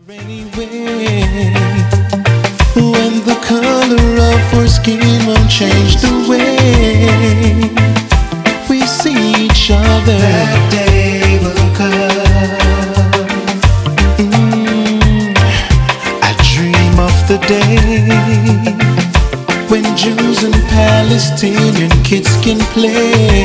Anyway, when the color of our skin won't change the way we see each other, that day will come. I dream of the day when Jews and Palestinian kids can play